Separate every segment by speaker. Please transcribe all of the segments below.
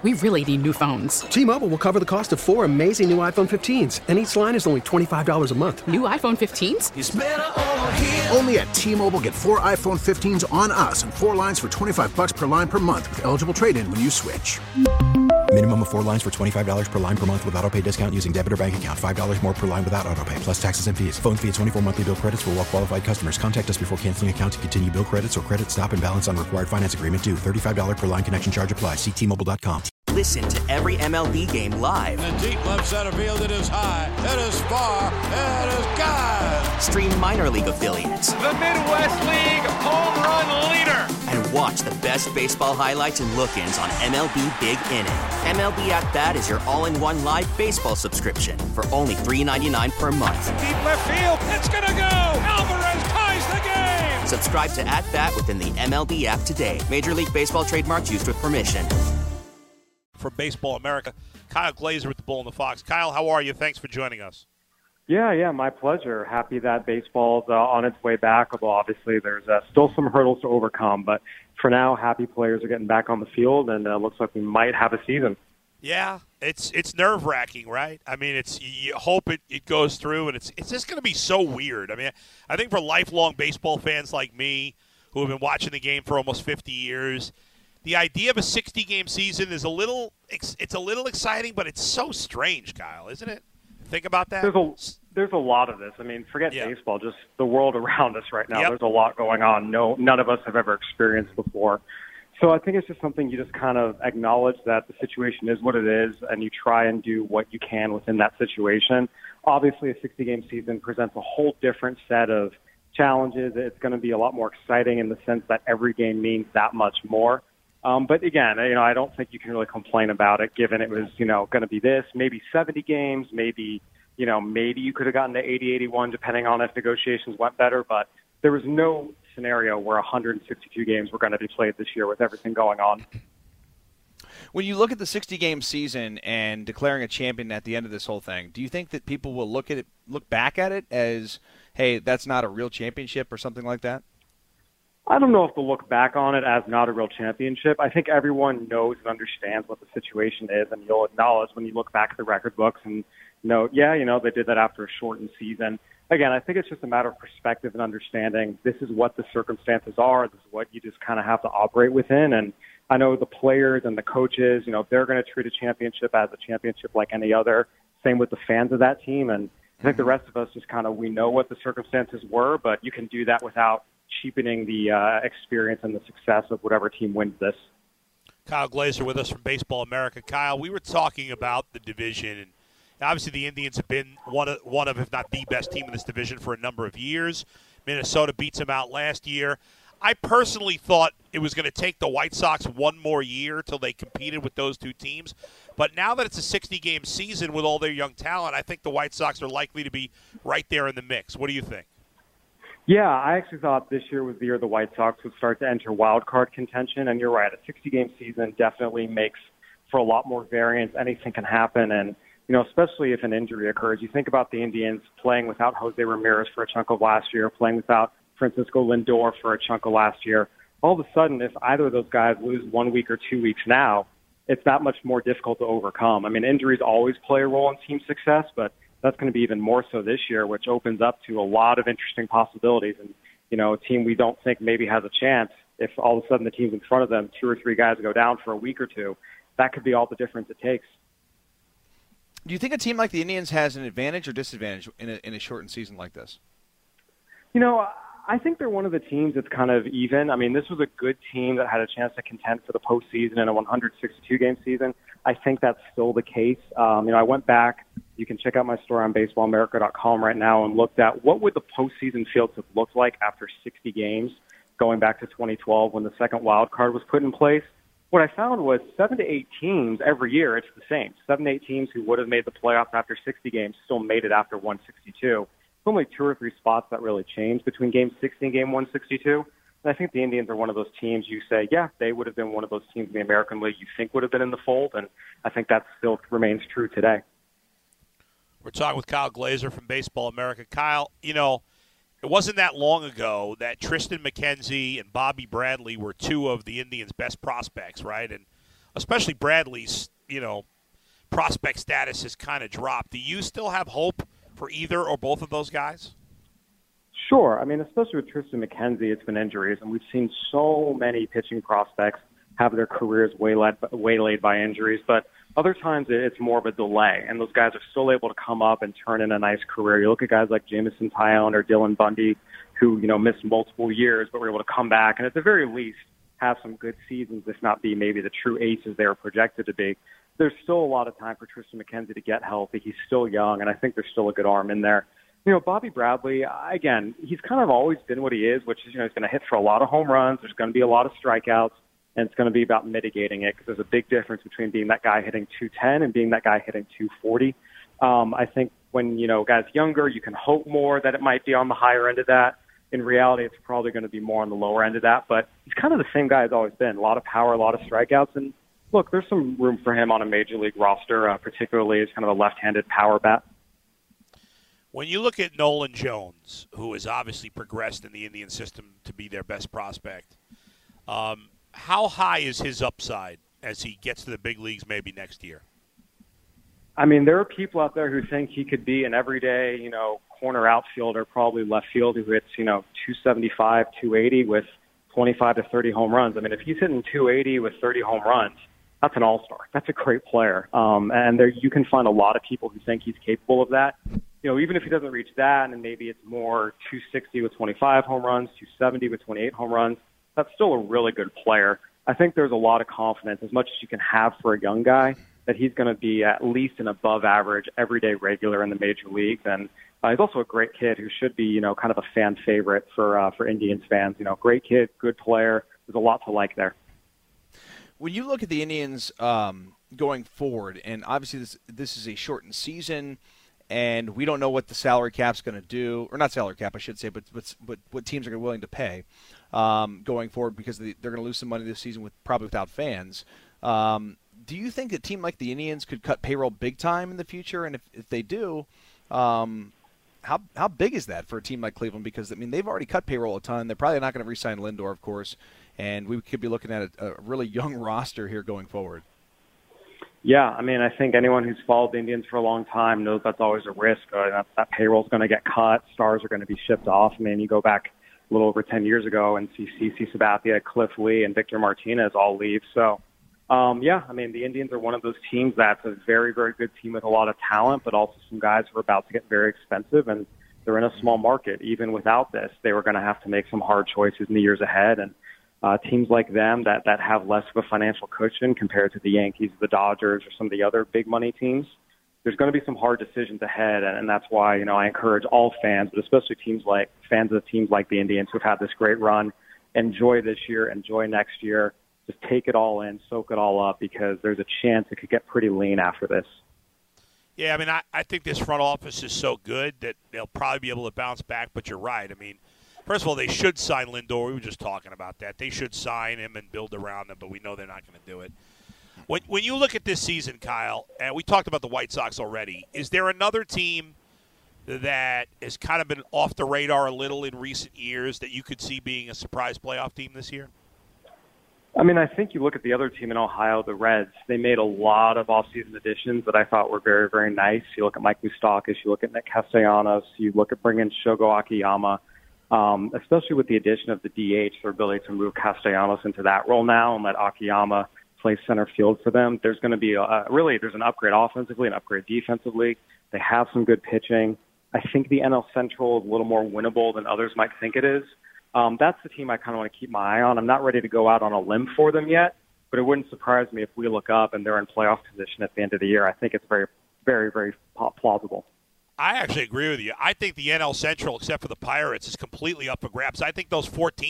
Speaker 1: We really need new phones.
Speaker 2: T-Mobile will cover the cost of 4 amazing new iPhone 15s, and each line is only $25 a month.
Speaker 1: New iPhone 15s?
Speaker 3: It's better over here.
Speaker 4: Only at T-Mobile, get 4 iPhone 15s on us and 4 lines for $25 per line per month with eligible trade-in when you switch.
Speaker 5: Minimum of 4 lines for $25 per line per month with autopay discount using debit or bank account. $5 more per line without autopay, plus taxes and fees. Phone fee at 24 monthly bill credits for well-qualified customers. Contact us before canceling account to continue bill credits or credit stop and balance on required finance agreement due. $35 per line connection charge applies. See T-Mobile.com.
Speaker 6: Listen to every MLB game live.
Speaker 7: In the deep left center field, it is high, it is far, it is gone.
Speaker 6: Stream minor league affiliates.
Speaker 8: The Midwest League home run leader.
Speaker 6: And watch the best baseball highlights and look-ins on MLB Big Inning. MLB At Bat is your all-in-one live baseball subscription for only $3.99 per month.
Speaker 8: Deep left field, it's gonna go. Alvarez ties the game.
Speaker 6: Subscribe to At Bat within the MLB app today. Major League Baseball trademarks used with permission.
Speaker 9: From Baseball America, Kyle Glaser with the Bull and the Fox. Kyle, how are you? Thanks for joining us.
Speaker 10: Yeah, my pleasure. Happy that baseball's on its way back, although obviously there's still some hurdles to overcome. But for now, happy players are getting back on the field, and looks like we might have a season.
Speaker 9: Yeah, it's nerve-wracking, right? I mean, you hope it goes through, and it's just going to be so weird. I mean, I think for lifelong baseball fans like me who have been watching the game for almost 50 years, the idea of a 60-game season is a little exciting, but it's so strange, Kyle, isn't it? Think about that.
Speaker 10: There's a lot of this. I mean, forget baseball, just the world around us right now. Yep. There's a lot going on. None of us have ever experienced before. So I think it's just something you just kind of acknowledge that the situation is what it is, and you try and do what you can within that situation. Obviously, a 60-game season presents a whole different set of challenges. It's going to be a lot more exciting in the sense that every game means that much more. But again, I don't think you can really complain about it, given it was, going to be this, maybe 70 games, maybe you could have gotten to 80, 81, depending on if negotiations went better. But there was no scenario where 162 games were going to be played this year with everything going on.
Speaker 11: When you look at the 60-game season and declaring a champion at the end of this whole thing, do you think that people will look back at it as, hey, that's not a real championship or something like that?
Speaker 10: I don't know if they'll look back on it as not a real championship. I think everyone knows and understands what the situation is, and you'll acknowledge when you look back at the record books and note, they did that after a shortened season. Again, I think it's just a matter of perspective and understanding this is what the circumstances are. This is what you just kind of have to operate within. And I know the players and the coaches, they're going to treat a championship as a championship like any other. Same with the fans of that team. And I think the rest of us just we know what the circumstances were, but you can do that without cheapening the experience and the success of whatever team wins this.
Speaker 9: Kyle Glaser with us from Baseball America. Kyle, we were talking about the division, and obviously the Indians have been one of, if not the best team in this division for a number of years. Minnesota beats them out last year. I personally thought it was going to take the White Sox one more year till they competed with those two teams. But now that it's a 60-game season with all their young talent, I think the White Sox are likely to be right there in the mix. What do you think?
Speaker 10: Yeah, I actually thought this year was the year the White Sox would start to enter wild card contention, and you're right. A 60-game season definitely makes for a lot more variance. Anything can happen, and especially if an injury occurs. You think about the Indians playing without Jose Ramirez for a chunk of last year, playing without Francisco Lindor for a chunk of last year. All of a sudden, if either of those guys lose 1 week or 2 weeks now, it's that much more difficult to overcome. I mean, injuries always play a role in team success, but that's going to be even more so this year, which opens up to a lot of interesting possibilities. And, a team we don't think maybe has a chance, if all of a sudden the team's in front of them, 2 or 3 guys go down for a week or two, that could be all the difference it takes.
Speaker 11: Do you think a team like the Indians has an advantage or disadvantage in a shortened season like this?
Speaker 10: I think they're one of the teams that's kind of even. I mean, this was a good team that had a chance to contend for the postseason in a 162-game season. I think that's still the case. I went back. You can check out my story on baseballamerica.com right now and looked at what would the postseason fields have looked like after 60 games going back to 2012 when the second wild card was put in place. What I found was 7 to 8 teams every year, it's the same. 7 to 8 teams who would have made the playoffs after 60 games still made it after 162. Only 2 or 3 spots that really changed between Game 60 and Game 162. And I think the Indians are one of those teams you say, yeah, they would have been one of those teams in the American League you think would have been in the fold, and I think that still remains true today.
Speaker 9: We're talking with Kyle Glaser from Baseball America. Kyle, it wasn't that long ago that Tristan McKenzie and Bobby Bradley were 2 of the Indians' best prospects, right? And especially Bradley's, prospect status has kind of dropped. Do you still have hope for either or both of those guys?
Speaker 10: Sure. I mean, especially with Tristan McKenzie, it's been injuries, and we've seen so many pitching prospects have their careers waylaid by injuries. But other times it's more of a delay, and those guys are still able to come up and turn in a nice career. You look at guys like Jameson Taillon or Dylan Bundy, who missed multiple years, but were able to come back, and at the very least have some good seasons, if not be maybe the true aces they were projected to be. There's still a lot of time for Tristan McKenzie to get healthy. He's still young, and I think there's still a good arm in there. Bobby Bradley, again, he's kind of always been what he is, which is, he's going to hit for a lot of home runs. There's going to be a lot of strikeouts, and it's going to be about mitigating it because there's a big difference between being that guy hitting 210 and being that guy hitting 240. I think when, guys younger, you can hope more that it might be on the higher end of that. In reality, it's probably going to be more on the lower end of that, but he's kind of the same guy as always been. A lot of power, a lot of strikeouts, and look, there's some room for him on a major league roster, particularly as kind of a left-handed power bat.
Speaker 9: When you look at Nolan Jones, who has obviously progressed in the Indian system to be their best prospect, how high is his upside as he gets to the big leagues maybe next year?
Speaker 10: I mean, there are people out there who think he could be an everyday, corner outfielder, probably left field, who hits, 275, 280 with 25 to 30 home runs. I mean, if he's hitting 280 with 30 home runs, that's an all-star. That's a great player. And there you can find a lot of people who think he's capable of that. Even if he doesn't reach that, and maybe it's more 260 with 25 home runs, 270 with 28 home runs, that's still a really good player. I think there's a lot of confidence, as much as you can have for a young guy, that he's going to be at least an above-average, everyday regular in the major leagues. And he's also a great kid who should be, kind of a fan favorite for Indians fans. Great kid, good player. There's a lot to like there.
Speaker 11: When you look at the Indians going forward, and obviously this is a shortened season, and we don't know what the salary cap's going to do, or not salary cap, I should say, but what teams are willing to pay going forward, because they're going to lose some money this season probably without fans. Do you think a team like the Indians could cut payroll big time in the future? And if they do, how big is that for a team like Cleveland? Because, they've already cut payroll a ton. They're probably not going to re-sign Lindor, of course, and we could be looking at a really young roster here going forward.
Speaker 10: Yeah, I think anyone who's followed the Indians for a long time knows that's always a risk. That payroll's going to get cut. Stars are going to be shipped off. You go back a little over 10 years ago and see CC Sabathia, Cliff Lee, and Victor Martinez all leave. So, the Indians are one of those teams that's a very, very good team with a lot of talent, but also some guys who are about to get very expensive, and they're in a small market. Even without this, they were going to have to make some hard choices in the years ahead, and teams like them that have less of a financial cushion compared to the Yankees, the Dodgers, or some of the other big money teams, there's going to be some hard decisions ahead, and that's why, I encourage all fans, but especially fans of teams like the Indians who've had this great run, enjoy this year, enjoy next year. Just take it all in, soak it all up, because there's a chance it could get pretty lean after this.
Speaker 9: Yeah, I think this front office is so good that they'll probably be able to bounce back, but you're right. First of all, they should sign Lindor. We were just talking about that. They should sign him and build around him, but we know they're not going to do it. When you look at this season, Kyle, and we talked about the White Sox already, is there another team that has kind of been off the radar a little in recent years that you could see being a surprise playoff team this year?
Speaker 10: I think you look at the other team in Ohio, the Reds. They made a lot of offseason additions that I thought were very, very nice. You look at Mike Moustakas, you look at Nick Castellanos, you look at bringing Shogo Akiyama, especially with the addition of the DH, their ability to move Castellanos into that role now and let Akiyama play center field for them. There's going to be there's an upgrade offensively, an upgrade defensively. They have some good pitching. I think the NL Central is a little more winnable than others might think it is. That's the team I kind of want to keep my eye on. I'm not ready to go out on a limb for them yet, but it wouldn't surprise me if we look up and they're in playoff position at the end of the year. I think it's very, very, very plausible.
Speaker 9: I actually agree with you. I think the NL Central, except for the Pirates, is completely up for grabs. I think those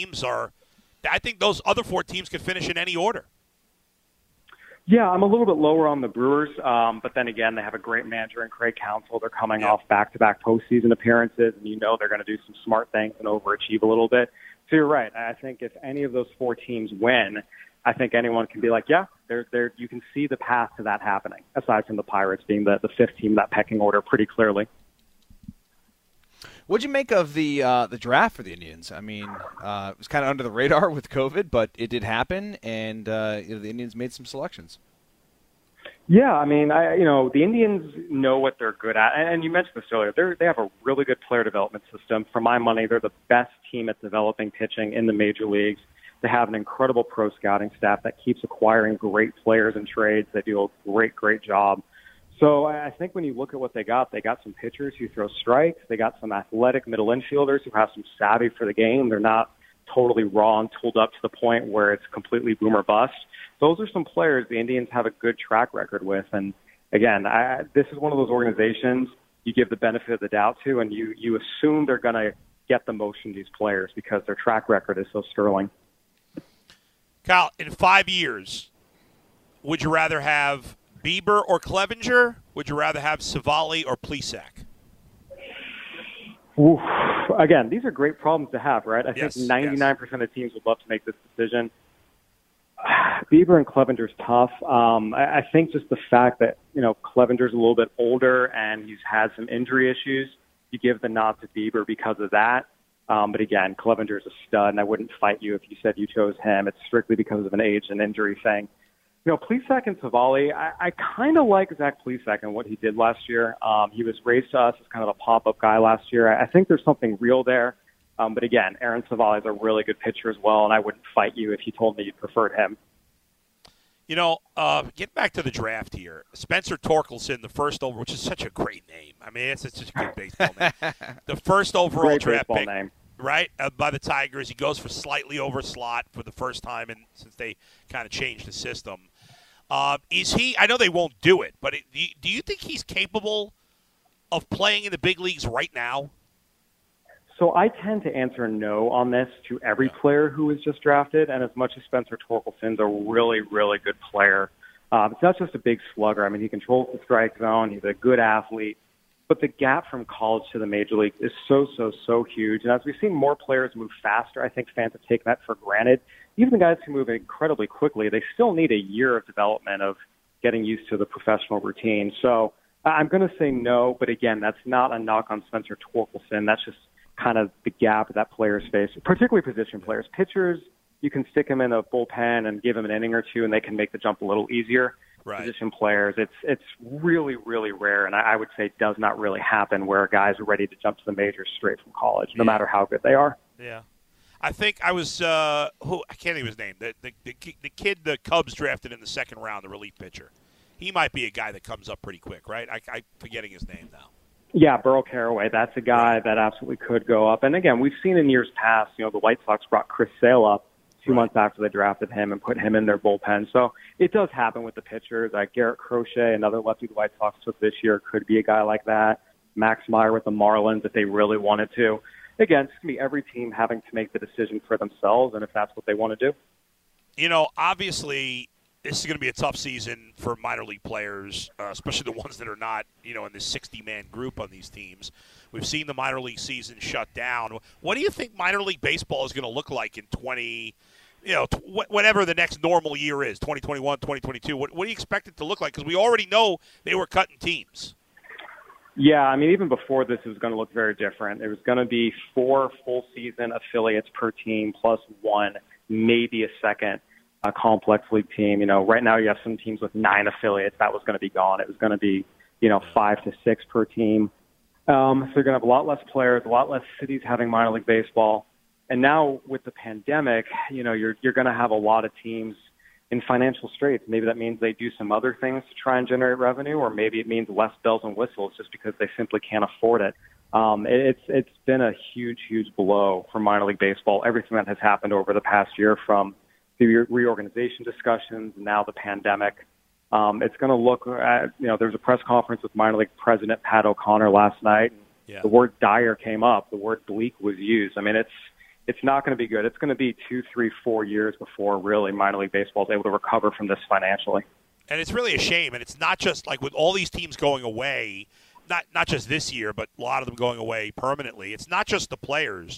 Speaker 9: other four teams could finish in any order.
Speaker 10: Yeah, I'm a little bit lower on the Brewers, but then again, they have a great manager in Craig Counsell. They're coming off back-to-back postseason appearances, and they're going to do some smart things and overachieve a little bit. So you're right. I think if any of those four teams win, I think anyone can be like, yeah, you can see the path to that happening, aside from the Pirates being the fifth team in that pecking order pretty clearly.
Speaker 11: What'd you make of the draft for the Indians? I mean, it was kind of under the radar with COVID, but it did happen, and the Indians made some selections.
Speaker 10: Yeah, I mean, the Indians know what they're good at, and you mentioned this earlier. They have a really good player development system. For my money, they're the best team at developing pitching in the major leagues. They have an incredible pro scouting staff that keeps acquiring great players in trades. They do a great job. So I think when you look at what they got some pitchers who throw strikes. They got some athletic middle infielders who have some savvy for the game. They're not totally raw and tooled up to the point where it's completely boom or bust. Those are some players the Indians have a good track record with. And again, this is one of those organizations you give the benefit of the doubt to, and you assume they're going to get the most from these players because their track record is so sterling.
Speaker 9: Kyle, in 5 years, would you rather have Bieber or Clevinger? Would you rather have Savali or Plesac?
Speaker 10: Oof. Again, these are great problems to have, right? I
Speaker 9: Yes,
Speaker 10: think 99% of teams would love to make this decision. Bieber and Clevenger's tough. I think just the fact that, Clevenger's a little bit older and he's had some injury issues, you give the nod to Bieber because of that. But again, Clevenger's a stud, and I wouldn't fight you if you said you chose him. It's strictly because of an age and injury thing. Plesac and Savali, I kind of like Zach Plesac and what he did last year. He was raised to us as kind of a pop-up guy last year. I think there's something real there. But again, Aaron Savali is a really good pitcher as well, and I wouldn't fight you if you told me you preferred him.
Speaker 9: Get back to the draft here. Spencer Torkelson, the first overall, which is such a great name. I mean, it's such a good baseball name. The first overall
Speaker 10: Great
Speaker 9: draft pick,
Speaker 10: name.
Speaker 9: right, by the Tigers. He goes for slightly over slot for the first time since they kind of changed the system. Is he – I know they won't do it, but do you think he's capable of playing in the big leagues right now?
Speaker 10: So I tend to answer no on this to every player who was just drafted, and as much as Spencer Torkelson's a really, really good player, it's not just a big slugger. I mean, he controls the strike zone. He's a good athlete. But the gap from college to the major league is so huge. And as we've seen more players move faster, I think fans have taken that for granted. Even the guys who move incredibly quickly, they still need a year of development of getting used to the professional routine. So I'm going to say no, but again, that's not a knock on Spencer Torkelson. That's just kind of the gap that players face, particularly position players. Pitchers, you can stick them in a bullpen and give them an inning or two, and they can make the jump a little easier.
Speaker 9: Right.
Speaker 10: Position players, it's really, really rare, and I would say does not really happen where guys are ready to jump to the majors straight from college, no matter how good they are.
Speaker 9: Yeah. I think I was I can't think of his name. The kid the Cubs drafted in the second round, the relief pitcher. He might be a guy that comes up pretty quick, right? I'm forgetting his name now.
Speaker 10: Yeah, Burl Carraway. That's a guy that absolutely could go up. And again, we've seen in years past, the White Sox brought Chris Sale up 2 months after they drafted him and put him in their bullpen. So it does happen with the pitchers. Garrett Crochet, another lefty the White Sox took this year, could be a guy like that. Max Meyer with the Marlins if they really wanted to. Again, it's going to be every team having to make the decision for themselves and if that's what they want to do.
Speaker 9: Obviously, this is going to be a tough season for minor league players, especially the ones that are not, in this 60-man group on these teams. We've seen the minor league season shut down. What do you think minor league baseball is going to look like in whatever the next normal year is, 2021, 2022? What do you expect it to look like? Because we already know they were cutting teams.
Speaker 10: Yeah, I mean, even before this, it was going to look very different. It was going to be 4 full-season affiliates per team plus 1, maybe a second complex league team. Right now you have some teams with 9 affiliates. That was going to be gone. It was going to be, 5 to 6 per team. So you're going to have a lot less players, a lot less cities having minor league baseball. And now with the pandemic, you're going to have a lot of teams in financial straits. Maybe that means they do some other things to try and generate revenue, or maybe it means less bells and whistles just because they simply can't afford it. It's been a huge blow for minor league baseball, everything that has happened over the past year from the reorganization discussions, now the pandemic. It's going to look at, there was a press conference with minor league president Pat O'Connor last night.
Speaker 9: Yeah.
Speaker 10: The word dire came up. The word bleak was used. I mean, it's not going to be good. It's going to be 2, 3, 4 years before really minor league baseball is able to recover from this financially.
Speaker 9: And it's really a shame. And it's not just like with all these teams going away, not just this year, but a lot of them going away permanently. It's not just the players,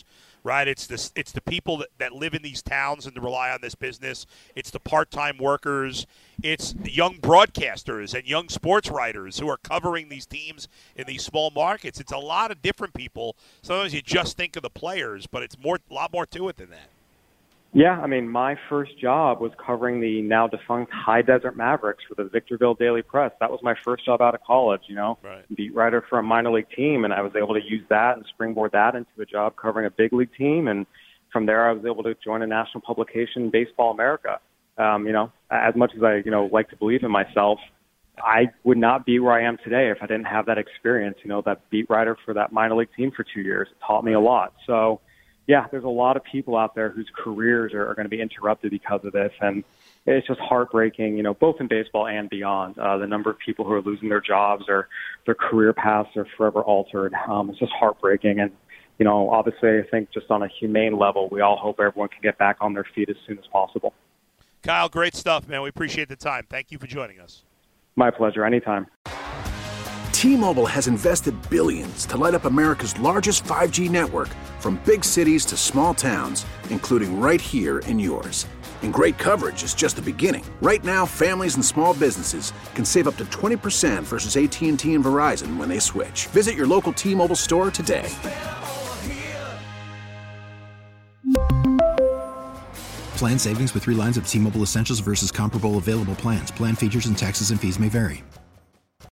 Speaker 9: right? It's the people that live in these towns and rely on this business. It's the part-time workers. It's the young broadcasters and young sports writers who are covering these teams in these small markets. It's a lot of different people. Sometimes you just think of the players, but it's a lot more to it than that.
Speaker 10: Yeah, I mean, my first job was covering the now defunct High Desert Mavericks for the Victorville Daily Press. That was my first job out of college,
Speaker 9: Right.
Speaker 10: Beat writer for a minor league team, and I was able to use that and springboard that into a job covering a big league team. And from there, I was able to join a national publication, Baseball America. As much as I, like to believe in myself, I would not be where I am today if I didn't have that experience, that beat writer for that minor league team for 2 years. It taught me a lot. So, yeah, there's a lot of people out there whose careers are going to be interrupted because of this, and it's just heartbreaking, both in baseball and beyond. The number of people who are losing their jobs or their career paths are forever altered. It's just heartbreaking, and obviously I think just on a humane level, we all hope everyone can get back on their feet as soon as possible.
Speaker 9: Kyle, great stuff, man. We appreciate the time. Thank you for joining us.
Speaker 10: My pleasure. Anytime.
Speaker 4: T-Mobile has invested billions to light up America's largest 5G network, from big cities to small towns, including right here in yours. And great coverage is just the beginning. Right now, families and small businesses can save up to 20% versus AT&T and Verizon when they switch. Visit your local T-Mobile store today.
Speaker 5: Plan savings with 3 lines of T-Mobile Essentials versus comparable available plans. Plan features and taxes and fees may vary.